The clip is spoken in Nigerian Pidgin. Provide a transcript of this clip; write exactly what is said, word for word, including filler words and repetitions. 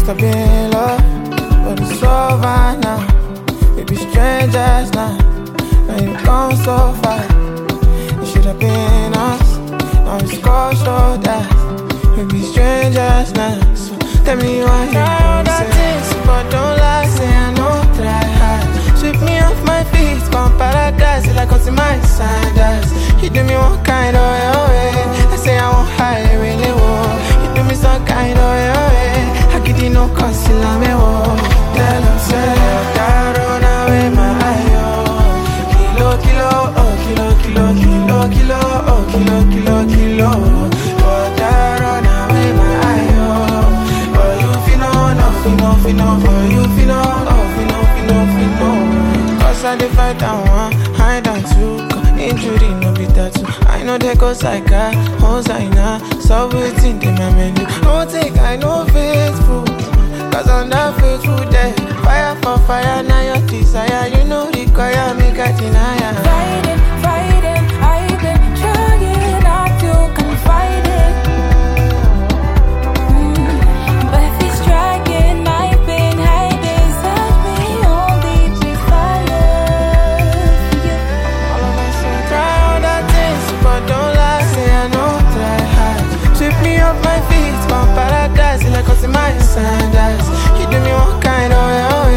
have been in love, but it's over now. We be strangers now. Now you gone so far. It should have been us. Now it's cold shoulders. We be strangers now. So tell me why you try all that things, but don't lie. Say I know try hard. Sweep me off my feet, from paradise like what's in my sandals. You do me one kind of way, oh, way. I say I won't hide, really won't. You do me some kind of way, oh, way. I get you no concealer, me won't. Tell them say that run away my eye, oh. Kilo, kilo, oh, kilo, kilo, kilo, kilo, oh, kilo, kilo, kilo. Oh, that run away my eye, oh. Oh, you feel no, no, feel no, feel no. Oh, you feel no, oh, feel no, feel no, feel no. Cause I dey fight and one, hide and two. Injury no be tattoo. I know they go psycho, Hosanna. So waiting in my menu. Don't think I know faithful, cause I'm not faithful there. Fire for fire, now your desire. You know require me, I deny ya. Fighting, fighting, I've been trying not to confide it. Mm. But if it's dragging, I've been hiding. Set me only to fire. All of us say try all that things, but don't lie. Say I know try hard. Sweep me off my feet, from paradise like what's in my sandals. You do me one kind of way, oh,